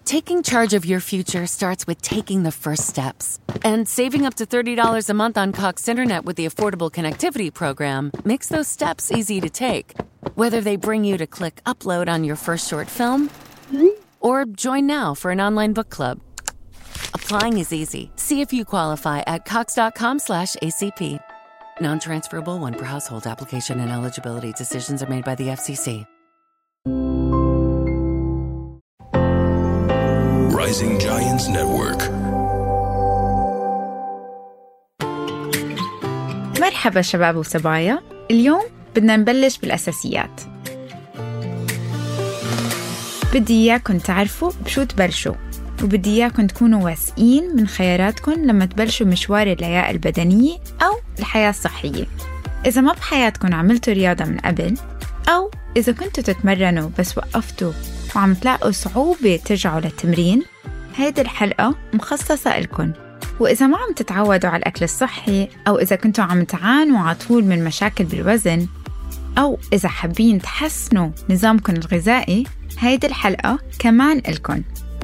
Taking charge of your future starts with taking the first steps. And saving up to $30 a month on Cox Internet with the Affordable Connectivity Program makes those steps easy to take. Whether they bring you to click upload on your first short film or join now for an online book club. Applying is easy. See if you qualify at cox.com/ACP. Non-transferable one per household. Application and eligibility decisions are made by the FCC. Rising Giants Network. مرحبا شباب وصبايا. اليوم بدنا نبلش بالأساسيات. بدي إياكم تعرفوا بشو تبلشوا، وبدي إياكم تكونوا واثقين من خياراتكم لما تبلشوا مشوار اللياقة البدنية أو الحياة الصحية. إذا ما بحياتكم عملتوا رياضة من قبل، أو إذا كنتوا تتمرنوا بس وقفتوا وعم تلاقوا صعوبة ترجعوا للتمرين، هيدي الحلقة مخصصة لكم. وإذا ما عم تتعودوا على الأكل الصحي، أو إذا كنتوا عم تعانوا على طول من مشاكل بالوزن، أو إذا حابين تحسنوا نظامكم الغذائي، هيدي الحلقة كمان لكم.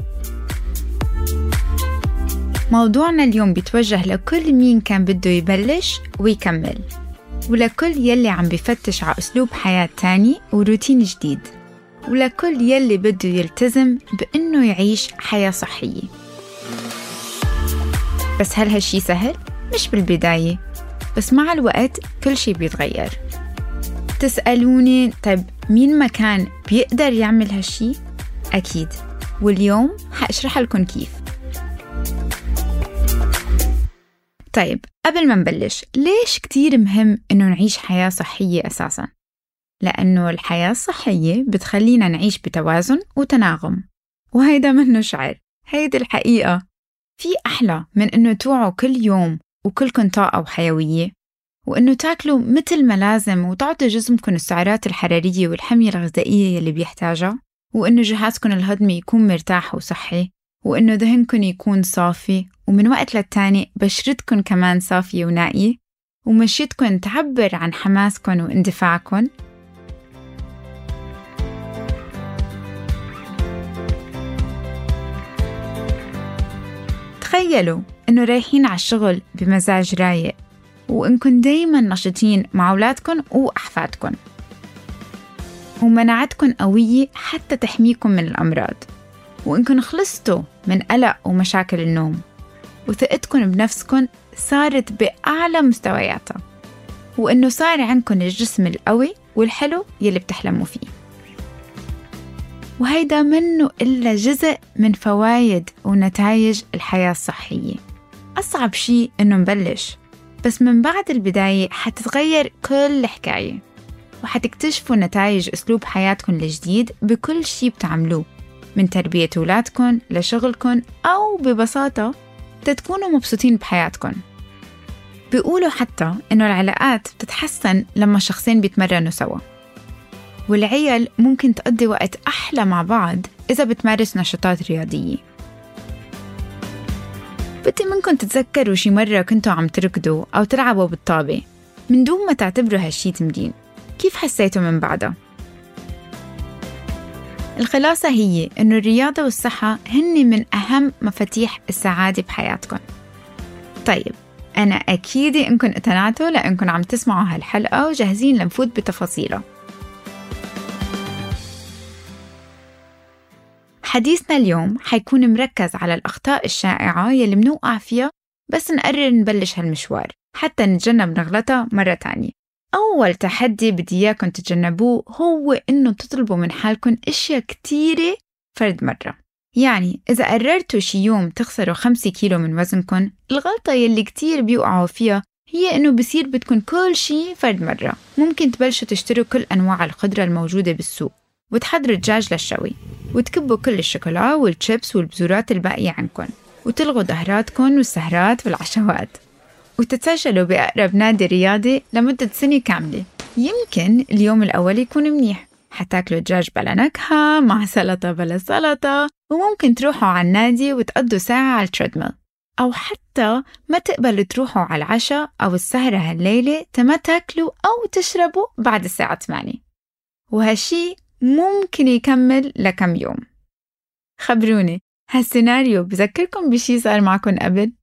موضوعنا اليوم بيتوجه لكل مين كان بده يبلش ويكمل، ولكل يلي عم بيفتش على أسلوب حياة تاني وروتين جديد، ولكل يلي بده يلتزم بأنه يعيش حياة صحية. بس هل هالشي سهل؟ مش بالبداية، بس مع الوقت كل شي بيتغير. تسألوني طيب مين ما كان بيقدر يعمل هالشي؟ أكيد، واليوم هأشرح لكم كيف. طيب قبل ما نبلش، ليش كتير مهم إنه نعيش حياة صحية أساساً؟ لأنه الحياة الصحية بتخلينا نعيش بتوازن وتناغم، وهيدا منه شعر، هيدا الحقيقة. في أحلى من إنه توعوا كل يوم وكلكن طاقة وحيوية، وإنه تاكلوا مثل ما لازم وتعطوا جسمكم السعرات الحرارية والحمية الغذائية يلي بيحتاجها، وإنه جهازكم الهضمي يكون مرتاح وصحي، وإنه ذهنكم يكون صافي، ومن وقت للتاني بشرتكم كمان صافية ونائية، ومشيتكم تعبر عن حماسكم واندفاعكم. تخيلوا إنه رايحين على الشغل بمزاج رايق، وإنكم دايماً نشيطين مع أولادكم وأحفادكم، ومناعتكم قوية حتى تحميكم من الأمراض، وإنكم خلصتوا من قلق ومشاكل النوم، وثقتكم بنفسكم صارت بأعلى مستوياتها، وإنه صار عندكم الجسم القوي والحلو يلي بتحلموا فيه. وهيدا منه إلا جزء من فوايد ونتائج الحياة الصحية. أصعب شيء إنه نبلش، بس من بعد البداية حتتغير كل الحكاية، وحتكتشفوا نتائج أسلوب حياتكم الجديد بكل شيء بتعملوه، من تربية أولادكم لشغلكم، أو ببساطة تتكونوا مبسوطين بحياتكم. بيقولوا حتى إنه العلاقات بتتحسن لما شخصين بيتمرنوا سوا، والعيال ممكن تقضي وقت أحلى مع بعض إذا بتمارس نشاطات رياضية. بدي منكم تتذكروا شي مرة كنتوا عم تركضوا أو تلعبوا بالطابة من دون ما تعتبروا هالشي تمرين، كيف حسيتوا من بعدها؟ الخلاصة هي إنه الرياضة والصحة هن من أهم مفاتيح السعادة بحياتكم. طيب أنا أكيد إنكم اقتنعتوا لأنكم عم تسمعوا هالحلقة وجاهزين لنفوت بتفاصيلها. حديثنا اليوم حيكون مركز على الأخطاء الشائعة يلي منوقع فيها بس نقرر نبلش هالمشوار حتى نتجنب نغلطها مرة تانية. أول تحدي بدي إياكم تتجنبوه هو إنه تطلبوا من حالكم أشياء كتيرة فرد مرة. يعني إذا قررتوا شي يوم تخسروا 5 كيلو من وزنكم، الغلطة يلي كتير بيوقعوا فيها هي إنه بصير بدكم كل شي فرد مرة. ممكن تبلشوا تشتروا كل أنواع الخضرة الموجودة بالسوق، وتحضروا الدجاج للشوي، وتكبوا كل الشوكولا والشيبس والبذورات الباقية عنكم، وتلغوا ظهراتكم والسهرات والعشوات، وتتسجلوا بأقرب نادي رياضي لمدة سنة كاملة. يمكن اليوم الأول يكون منيح، حتاكلوا دجاج بلا نكهة مع سلطة بلا سلطة، وممكن تروحوا على النادي وتقضوا ساعة على التريدميل، أو حتى ما تقبلوا تروحوا على العشاء أو السهرة هالليلة تما تاكلوا أو تشربوا بعد الساعة 8، وهالشي ممكن يكمل لكم يوم. خبروني هالسيناريو بذكركم بشي صار معكم قبل؟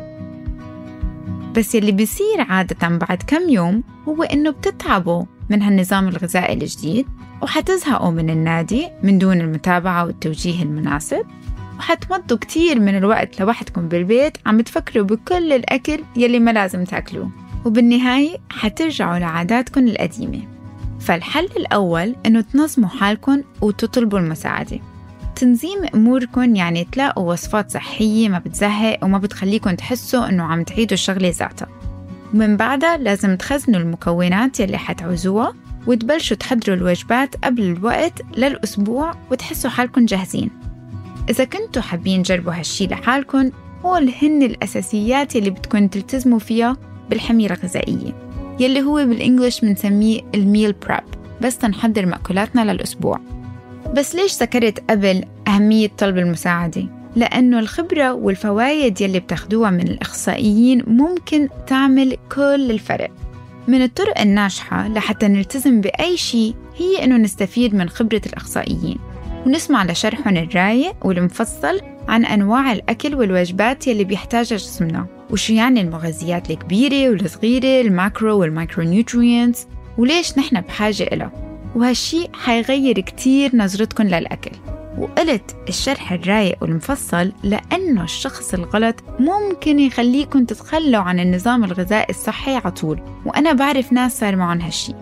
بس يلي بيصير عادة بعد كم يوم هو إنه بتتعبوا من هالنظام الغذائي الجديد، وحتزهقوا من النادي من دون المتابعة والتوجيه المناسب، وحتمضوا كتير من الوقت لوحدكم بالبيت عم تفكروا بكل الأكل يلي ما لازم تاكلوه، وبالنهاية حترجعوا لعاداتكم القديمة. فالحل الأول إنه تنظموا حالكم وتطلبوا المساعدة. تنظيم أموركم يعني تلاقوا وصفات صحية ما بتزهق وما بتخليكم تحسوا إنه عم تعيدوا الشغلة ذاتها. ومن بعدها لازم تخزنوا المكونات يلي حتعوزوها وتبلشوا تحضروا الوجبات قبل الوقت للأسبوع وتحسوا حالكم جاهزين. إذا كنتوا حابين تجربوا هالشي لحالكم، هول هن الأساسيات يلي بدكم تلتزموا فيها بالحمية الغذائية، يلي هو بالإنجليش منسميه الميل بريب، بس تنحضر مأكولاتنا للأسبوع. بس ليش ذكرت قبل أهمية طلب المساعدة؟ لأنه الخبرة والفوايد يلي بتاخدوها من الأخصائيين ممكن تعمل كل الفرق. من الطرق الناجحة لحتى نلتزم بأي شيء هي إنه نستفيد من خبرة الأخصائيين ونسمع لشرحهم الرايق والمفصل عن أنواع الأكل والوجبات يلي بيحتاجها جسمنا، وشو يعني المغذيات الكبيرة والصغيرة، الماكرو والمايكرو نيوترينتس، وليش نحن بحاجة إلها. وهالشي حيغير كتير نظرتكم للأكل. وقلت الشرح الرايق والمفصل لأنه الشخص الغلط ممكن يخليكم تتخلوا عن النظام الغذائي الصحي عطول، وأنا بعرف ناس صار معهم هالشي.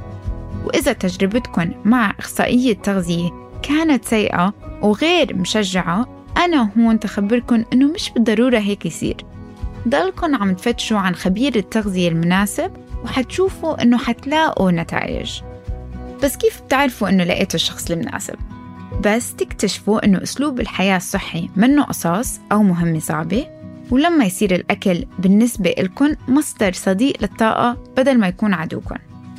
وإذا تجربتكم مع إخصائية تغذية كانت سيئة وغير مشجعة، أنا هون تخبركم إنه مش بالضرورة هيك يصير. ضلكم عم تفتشوا عن خبير التغذية المناسب وحتشوفوا إنه حتلاقوا نتائج. بس كيف بتعرفوا إنه لقيتوا الشخص المناسب؟ بس تكتشفوا إنه أسلوب الحياة الصحي منه قصاص أو مهمة صعبة، ولما يصير الأكل بالنسبة لكم مصدر صديق للطاقة بدل ما يكون عدوكم.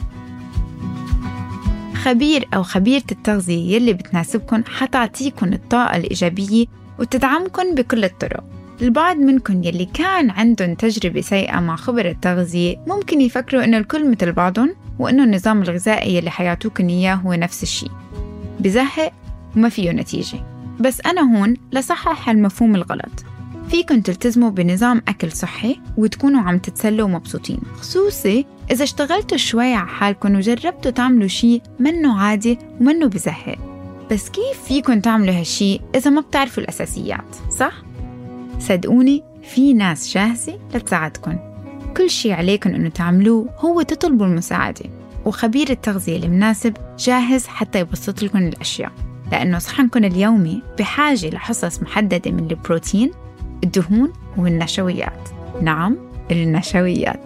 خبير أو خبيرة التغذية يلي بتناسبكم حتعطيكم الطاقة الإيجابية وتدعمكم بكل الطرق. البعض منكم يلي كان عندهم تجربة سيئة مع خبر التغذية ممكن يفكروا إنه الكل مثل بعضهم وإنه النظام الغذائي يلي حيعطوكن إياه هو نفس الشيء، بزهق وما فيه نتيجة. بس أنا هون لصحح المفهوم الغلط. فيكن تلتزموا بنظام أكل صحي وتكونوا عم تتسلوا ومبسوطين، خصوصي إذا اشتغلتوا شوي على حالكم وجربتوا تعملوا شيء منه عادي ومنه بزهق. بس كيف فيكن تعملوا هالشي إذا ما بتعرفوا الأساسيات، صح؟ صدقوني في ناس جاهزة لتساعدكن. كل شي عليكن إنه تعملوه هو تطلبوا المساعدة، وخبير التغذية المناسب جاهز حتى يبسط لكم الأشياء، لأنه صحنكن اليومي بحاجة لحصص محددة من البروتين، الدهون والنشويات. نعم، النشويات.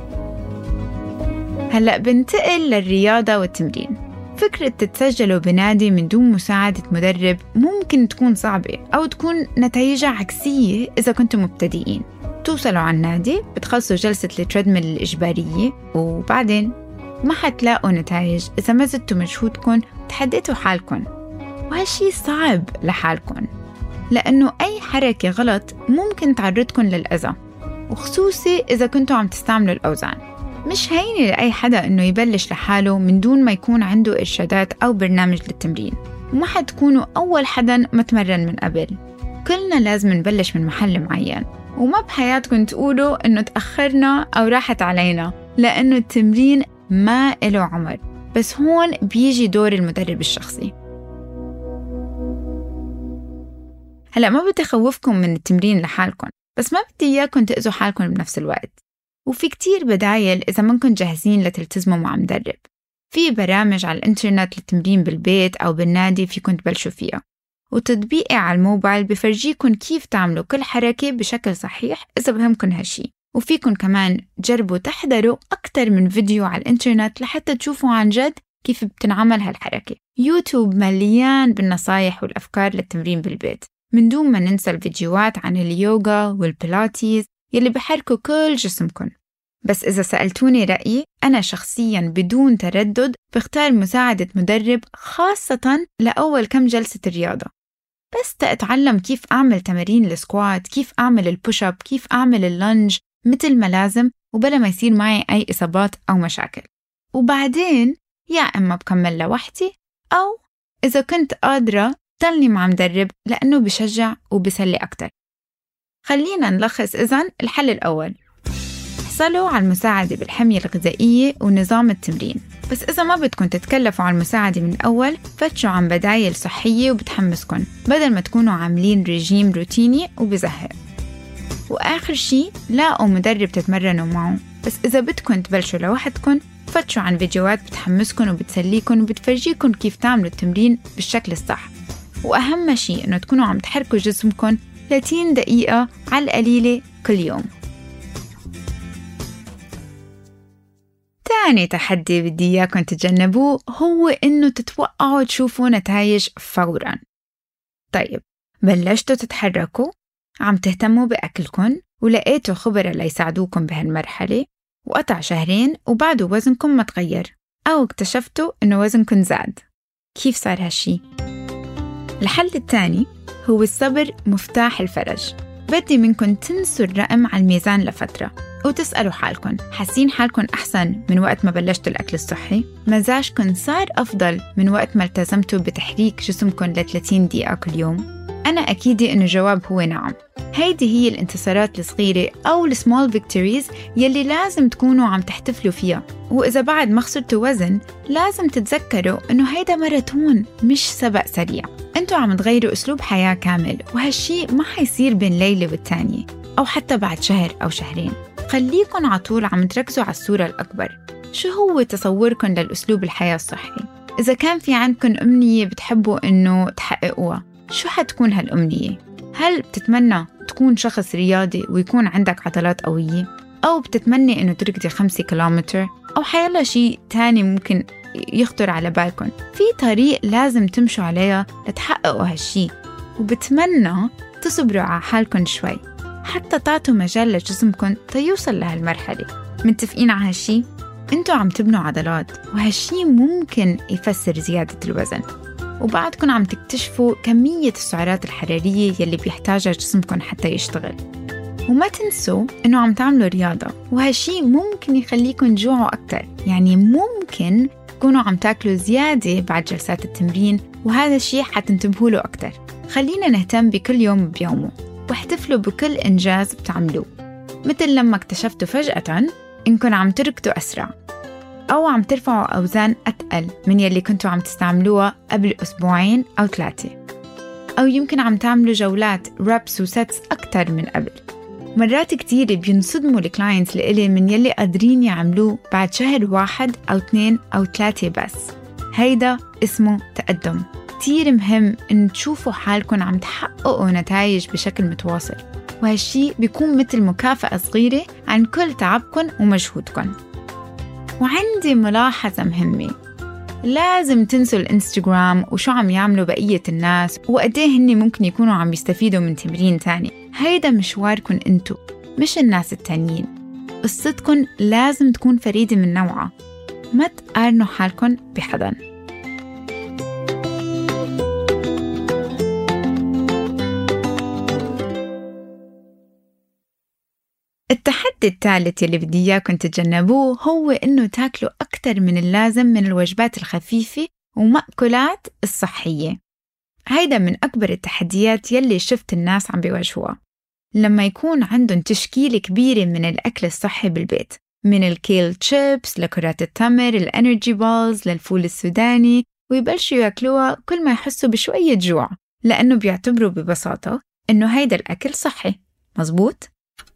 هلأ بنتقل للرياضة والتمرين. فكرة تتسجلوا بنادي من دون مساعدة مدرب ممكن تكون صعبة أو تكون نتائجها عكسية إذا كنتم مبتدئين. توصلوا على النادي، بتخلصوا جلسة التريدميل الإجبارية، وبعدين ما حتلاقوا نتائج إذا ما زدتوا مجهودكم تحديتوا حالكم. وهالشي صعب لحالكم، لأنه أي حركة غلط ممكن تعرضكم للأذى، وخصوصي إذا كنتوا عم تستعملوا الأوزان. مش هيني لأي حدا إنه يبلش لحاله من دون ما يكون عنده إرشادات أو برنامج للتمرين، وما حتكونوا أول حدا متمرن من قبل. كلنا لازم نبلش من محل معين، وما بحياتكم تقولوا إنه تأخرنا أو راحت علينا، لأنه التمرين ما إله عمر. بس هون بيجي دور المدرب الشخصي. هلأ ما بدي أخوفكم من التمرين لحالكم، بس ما بدي إياكم تأذوا حالكم بنفس الوقت. وفي كتير بدايل إذا منكن جاهزين لتلتزموا مع مدرب. في برامج على الإنترنت للتمرين بالبيت أو بالنادي فيكن تبلشوا فيها، وتطبيقي على الموبايل بفرجيكن كيف تعملوا كل حركة بشكل صحيح إذا بهمكن هالشي. وفيكن كمان جربوا تحضروا أكتر من فيديو على الإنترنت لحتى تشوفوا عن جد كيف بتنعمل هالحركة. يوتيوب مليان بالنصايح والأفكار للتمرين بالبيت، من دون ما ننسى الفيديوهات عن اليوغا والبيلاتيز يلي بحركوا كل جسمكن. بس إذا سألتوني رأيي، أنا شخصياً بدون تردد بختار مساعدة مدرب، خاصة لأول كم جلسة الرياضة، بس تأتعلم كيف أعمل تمارين السكوات، كيف أعمل البوش أب، كيف أعمل اللنج مثل ما لازم، وبلا ما يصير معي أي إصابات أو مشاكل. وبعدين يا إما بكمل لوحدي، أو إذا كنت قادرة ضلني مع مدرب لأنه بشجع وبسلي أكتر. خلينا نلخص إذن الحل الأول: احصلوا على المساعدة بالحمية الغذائية ونظام التمرين. بس إذا ما بدكم تتكلفوا على المساعدة من الأول، فتشوا عن بدايل صحية وبتحمسكن بدل ما تكونوا عاملين رجيم روتيني وبزهق. وآخر شي، لاقوا مدرب تتمرنوا معه. بس إذا بدكم تبلشوا لوحدكن، فتشوا عن فيديوهات بتحمسكن وبتسليكن وبتفرجيكن كيف تعملوا التمرين بالشكل الصح. وأهم شي إنه تكونوا عم تحركوا جسمكن 30 دقيقة على القليلة كل يوم. تاني تحدي بدي إياكم تتجنبوه هو إنه تتوقعوا تشوفوا نتائج فوراً. طيب، بلشتوا تتحركوا، عم تهتموا بأكلكن، ولقيتوا خبراء ليساعدوكم بهالمرحلة، وقطع شهرين وبعده وزنكم ما تغير، أو اكتشفتوا إنه وزنكم زاد. كيف صار هالشي؟ الحل الثاني هو الصبر مفتاح الفرج. بدي منكم تنسوا الرقم على الميزان لفترة وتسألوا حالكم: حاسين حالكم أحسن من وقت ما بلشتوا الأكل الصحي؟ مزاجكم صار أفضل من وقت ما التزمتوا بتحريك جسمكم ل30 دقيقة كل يوم؟ أنا أكيد إنه الجواب هو نعم. هيدي هي الانتصارات الصغيرة أو السمول فيكتوريز يلي لازم تكونوا عم تحتفلوا فيها. وإذا بعد ما خسرتوا وزن، لازم تتذكروا إنه هيدا ماراثون مش سبق سريع. أنتوا عم تغيروا أسلوب حياة كامل، وهالشي ما حيصير بين ليلة والتانية أو حتى بعد شهر أو شهرين. خليكن عطول عم تركزوا على الصورة الأكبر. شو هو تصوركن للأسلوب الحياة الصحي؟ إذا كان في عندكن أمنية بتحبوا إنه تحققوها، شو حتكون هالأمنية؟ هل بتتمنى تكون شخص رياضي ويكون عندك عضلات قوية؟ أو بتتمنى إنه تركضي 5 كيلومتر؟ أو حيلا شيء تاني ممكن يخطر على بالكم؟ في طريق لازم تمشوا عليها لتحققوا هالشي، وبتمنى تصبروا على حالكم شوي حتى تعطوا مجال لجسمكم تيوصل لهالمرحلة. متفقين على هالشي؟ انتوا عم تبنوا عضلات، وهالشي ممكن يفسر زيادة الوزن. وبعدكم عم تكتشفوا كمية السعرات الحرارية يلي بيحتاجها جسمكم حتى يشتغل. وما تنسوا إنه عم تعملوا رياضة، وهالشي ممكن يخليكم تجوعوا أكتر. يعني ممكن تكونوا عم تاكلوا زيادة بعد جلسات التمرين، وهذا الشي حتنتبهوا له أكتر. خلينا نهتم بكل يوم بيومه، واحتفلوا بكل إنجاز بتعملوه. مثل لما اكتشفتوا فجأة إنكم عم تركضوا أسرع، أو عم ترفعوا أوزان أتقل من يلي كنتوا عم تستعملوها قبل أسبوعين أو 3، أو يمكن عم تعملوا جولات رابس وسيتس أكتر من قبل. مرات كتير بينصدموا الكلاينتس لإلي من يلي قادرين يعملوه بعد شهر 1 أو 2 أو 3 بس. هيدا اسمه تقدم. كتير مهم إن تشوفوا حالكم عم تحققوا نتائج بشكل متواصل، وهالشي بيكون مثل مكافأة صغيرة عن كل تعبكم ومجهودكم. وعندي ملاحظة مهمة: لازم تنسوا الانستغرام وشو عم يعملوا بقية الناس وقديه هني ممكن يكونوا عم يستفيدوا من تمرين تاني. هيدا مشواركن انتو، مش الناس التانيين. قصتكن لازم تكون فريدة من نوعها. ما تقارنوا حالكن بحدا. التحدي الثالث يلي بدي إياكم تتجنبوه هو إنه تاكلوا أكتر من اللازم من الوجبات الخفيفة ومأكولات الصحية. هيدا من أكبر التحديات يلي شفت الناس عم بيواجهوها لما يكون عندهم تشكيلة كبيرة من الأكل الصحي بالبيت، من الكيل تشيبس لكرات التمر، الانرجي بالز للفول السوداني، ويبلشوا ياكلوها كل ما يحسوا بشوية جوع، لأنه بيعتبروا ببساطة إنه هيدا الأكل صحي. مزبوط؟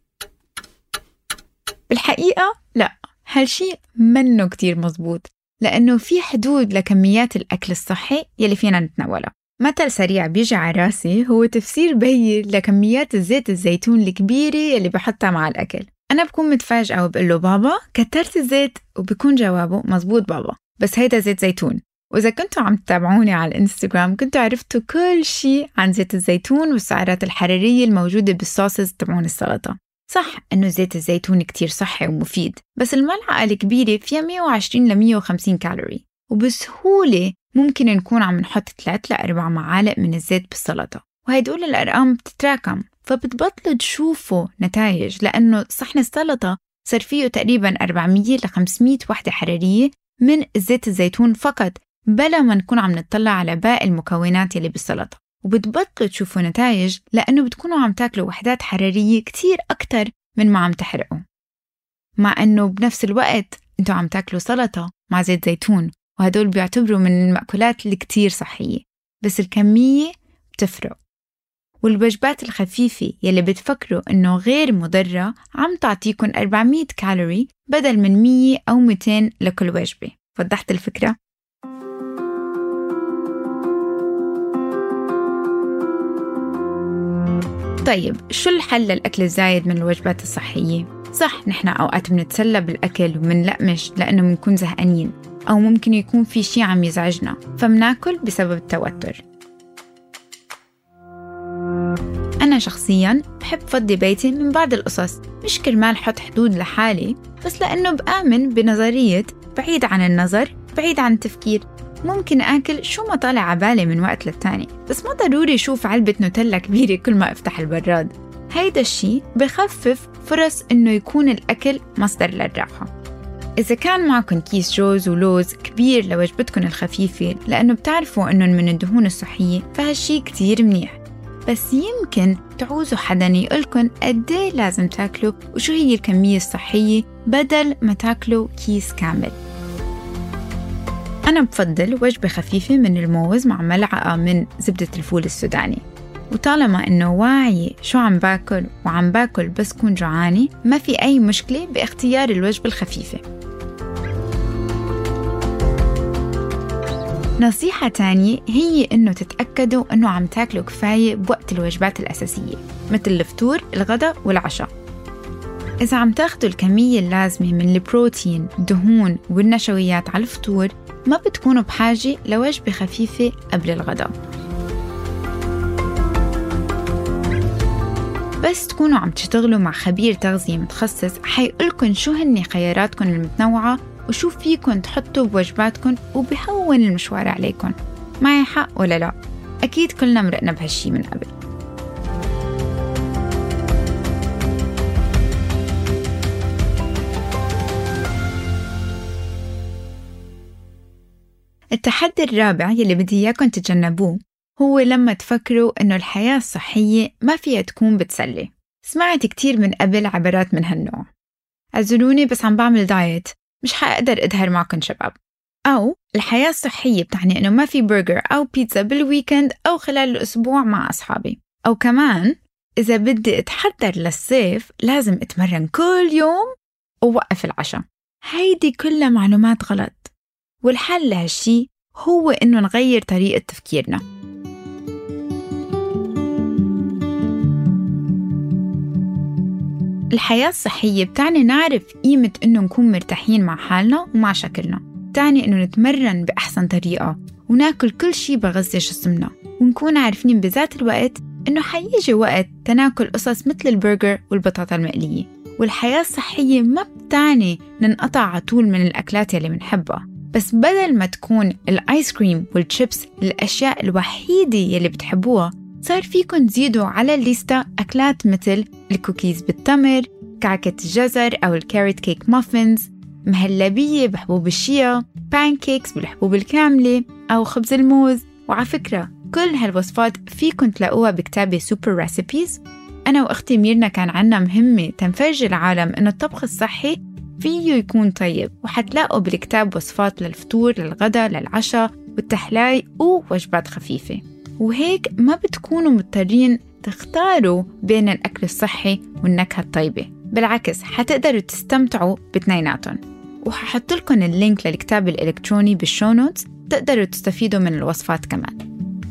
بالحقيقة لا، هالشي منه كتير مزبوط، لأنه في حدود لكميات الأكل الصحي يلي فينا نتناولها. مثل سريع بيجي على راسي هو تفسير بهي لكميات الزيت الزيتون الكبيرة يلي بحطها مع الأكل. أنا بكون متفاجئة وبقول له بابا كترت الزيت، وبيكون جوابه مزبوط بابا، بس هيدا زيت زيتون. وإذا كنتوا عم تتابعوني على الانستغرام كنتوا عرفتوا كل شي عن زيت الزيتون والسعرات الحرارية الموجودة بالصوصز تبعون السلطة. صح إنه زيت الزيتون كتير صحي ومفيد، بس الملعقة الكبيرة فيها 120 ل 150 كالوري، وبسهولة ممكن نكون عم نحط 3 ل 4 معالق من الزيت بالسلطة، وهيدول الأرقام بتتراكم، فبتبطلوا تشوفوا نتائج، لأنه صحن السلطة صار فيه تقريباً 400 ل 500 وحدة حرارية من زيت الزيتون فقط بلا ما نكون عم نطلع على باقي المكونات يلي بالسلطة، وبتبطلوا تشوفوا نتائج لأنه بتكونوا عم تاكلوا وحدات حرارية كتير أكتر من ما عم تحرقوا. مع أنه بنفس الوقت أنتوا عم تاكلوا سلطة مع زيت زيتون، وهدول بيعتبروا من المأكولات اللي كتير صحية، بس الكمية بتفرق. والوجبات الخفيفة يلي بتفكروا إنه غير مضرة عم تعطيكم 400 كالوري بدل من 100 أو 200 لكل وجبة. وضحت الفكرة؟ طيب شو الحل للأكل الزايد من الوجبات الصحية؟ صح، نحن أوقات بنتسلى بالأكل ومنلقمش لأنه منكون زهقانين، أو ممكن يكون في شي عم يزعجنا فمناكل بسبب التوتر. أنا شخصياً بحب فضي بيتي من بعض القصص، مش كرمال حط حدود لحالي، بس لأنه بآمن بنظرية بعيد عن النظر بعيد عن التفكير. ممكن أكل شو ما طالع عبالي من وقت للتاني، بس ما ضروري شوف علبة نوتيلا كبيرة كل ما افتح البراد. هيدا الشي بخفف فرص إنه يكون الأكل مصدر للراحة. إذا كان معكم كيس جوز ولوز كبير لوجبتكم الخفيفة لأنه بتعرفوا إنه من الدهون الصحية، فهالشي كتير منيح. بس يمكن تعوزوا حدا يقولكن قديه لازم تاكلوا وشو هي الكمية الصحية بدل ما تاكلوا كيس كامل. أنا بفضل وجبة خفيفة من الموز مع ملعقة من زبدة الفول السوداني، وطالما إنه واعي شو عم باكل وعم باكل بس كون جوعاني، ما في أي مشكلة باختيار الوجبة الخفيفة. نصيحة تانية هي إنه تتأكدوا إنه عم تاكلوا كفاية بوقت الوجبات الأساسية مثل الفطور، الغداء والعشاء. إذا عم تاخدوا الكمية اللازمة من البروتين، الدهون والنشويات على الفطور، ما بتكونوا بحاجة لوجبة خفيفة قبل الغداء. بس تكونوا عم تشتغلوا مع خبير تغذية متخصص حيقولكن شو هن خياراتكن المتنوعة وشو فيكن تحطوا بوجباتكن وبيهون المشوار عليكن. معي حق ولا لا؟ أكيد كلنا مرقنا بهالشي من قبل. التحدي الرابع يلي بدي إياكم تتجنبوه هو لما تفكروا إنه الحياة الصحية ما فيها تكون بتسلي. سمعت كتير من قبل عبارات من هالنوع: عزلوني بس عم بعمل دايت، مش حقدر أدهر معكم شباب. أو الحياة الصحية بتعني إنه ما في برجر أو بيتزا بالويكند أو خلال الأسبوع مع أصحابي. أو كمان إذا بدي أتحضر للصيف لازم أتمرن كل يوم ووقف العشاء. هيدي كلها معلومات غلط، والحل لهالشي هو إنه نغير طريقة تفكيرنا. الحياة الصحية بتعني نعرف قيمة إنه نكون مرتاحين مع حالنا ومع شكلنا، بتعني إنه نتمرن بأحسن طريقة وناكل كل شي بغذي جسمنا، ونكون عارفين بذات الوقت إنه حيجي وقت تناكل قصص مثل البرجر والبطاطا المقلية. والحياة الصحية ما بتعني ننقطع على طول من الأكلات يلي منحبها، بس بدل ما تكون الآيس كريم والشيبس الأشياء الوحيدة يلي بتحبوها، صار فيكن تزيدوا على الليستة أكلات مثل الكوكيز بالتمر، كعكة الجزر أو الكاريت كيك مافينز، مهلبية بحبوب الشيا، بانكيكس بالحبوب الكاملة، أو خبز الموز. وعلى فكرة كل هالوصفات فيكن تلاقوها بكتابة سوبر ريسيبيز. أنا وأختي ميرنا كان عنا مهمة تنفرج العالم إنه الطبخ الصحي فيه يكون طيب، وحتلاقوا بالكتاب وصفات للفطور، للغدا، للعشاء والتحلاي ووجبات خفيفة. وهيك ما بتكونوا مضطرين تختاروا بين الأكل الصحي والنكهة الطيبة، بالعكس حتقدروا تستمتعوا باتنيناتهم. وححط لكم اللينك للكتاب الإلكتروني بالشو نوتس، تقدروا تستفيدوا من الوصفات كمان.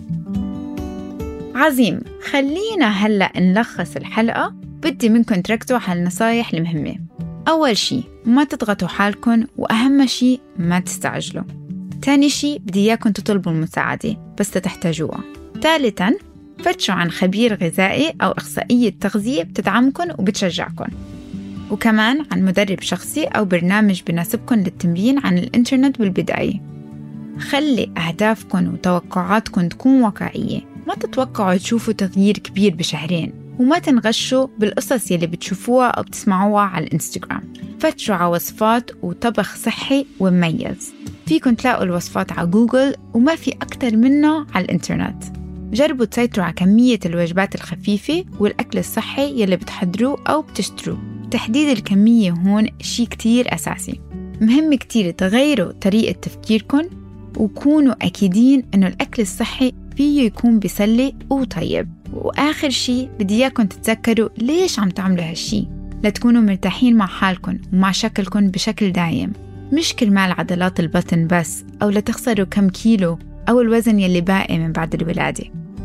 عظيم، خلينا هلأ نلخص الحلقة. بدي منكم تركزوا على النصايح المهمة. أول شي ما تضغطوا حالكم، وأهم شي ما تستعجلوا. تاني شي بدي إياكم تطلبوا المساعدة بس تحتاجوها. ثالثاً فتشوا عن خبير غذائي أو أخصائية تغذية بتدعمكم وبتشجعكم، وكمان عن مدرب شخصي أو برنامج بناسبكم للتمرين عن الإنترنت بالبداية. خلي أهدافكم وتوقعاتكم تكون واقعية، ما تتوقعوا تشوفوا تغيير كبير بشهرين، وما تنغشوا بالقصص يلي بتشوفوها أو بتسمعوها على الإنستغرام. فتشوا على وصفات وطبخ صحي ومميز. فيكن تلاقوا الوصفات على جوجل وما في أكتر منه على الإنترنت. جربوا تسيطروا على كمية الوجبات الخفيفة والأكل الصحي يلي بتحضروه أو بتشتروه. تحديد الكمية هون شي كتير أساسي. مهم كتير تغيروا طريقة تفكيركن وكونوا أكيدين إنه الأكل الصحي فيه يكون بيسلي وطيب. وآخر شي بدي إياكم تتذكروا ليش عم تعملوا هالشي، لتكونوا مرتاحين مع حالكن ومع شكلكن بشكل دايم، مش كرمال عضلات البطن بس أو لتخسروا كم كيلو أو الوزن يلي باقي من بعد الولادة.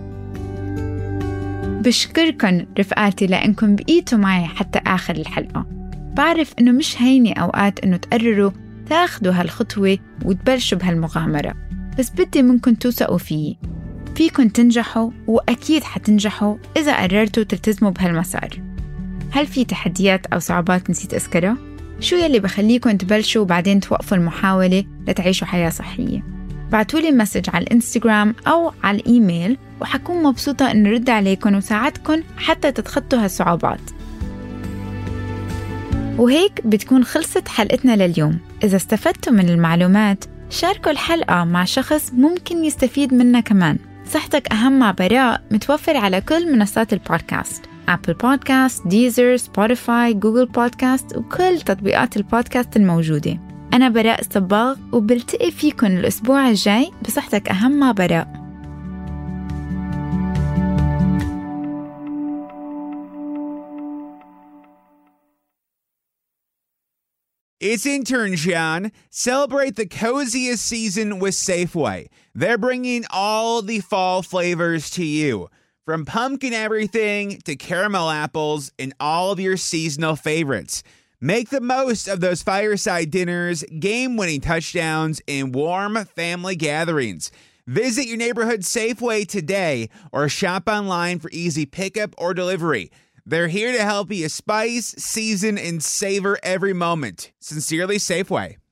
بشكركن رفقاتي لأنكم بقيتوا معي حتى آخر الحلقة. بعرف إنه مش هيني أوقات إنه تقرروا تاخدوا هالخطوة وتبلشوا بهالمغامرة، بس بدي منكم توثقوا فيي. فيكن تنجحوا وأكيد حتنجحوا إذا قررتوا تلتزموا بهالمسار. هل في تحديات أو صعوبات نسيت أذكرها؟ شو يلي بخليكم تبلشوا وبعدين توقفوا المحاولة لتعيشوا حياة صحية؟ بعتولي مسج على الانستغرام أو على الإيميل وحكون مبسوطة إن رد عليكم وساعدكم حتى تتخطوا هالصعوبات. وهيك بتكون خلصت حلقتنا لليوم. إذا استفدتوا من المعلومات شاركوا الحلقة مع شخص ممكن يستفيد منها كمان. صحتك أهم مع براء متوفر على كل منصات البودكاست: أبل بودكاست، ديزر، سبوتيفاي، جوجل بودكاست وكل تطبيقات البودكاست الموجودة. أنا براء الصباغ وبلتقي فيكن الأسبوع الجاي بصحتك أهم مع براء. It's intern John. Celebrate the coziest season with Safeway. They're bringing all the fall flavors to you. From pumpkin everything to caramel apples and all of your seasonal favorites. Make the most of those fireside dinners, game-winning touchdowns, and warm family gatherings. Visit your neighborhood Safeway today or shop online for easy pickup or delivery. They're here to help you spice, season, and savor every moment. Sincerely, Safeway.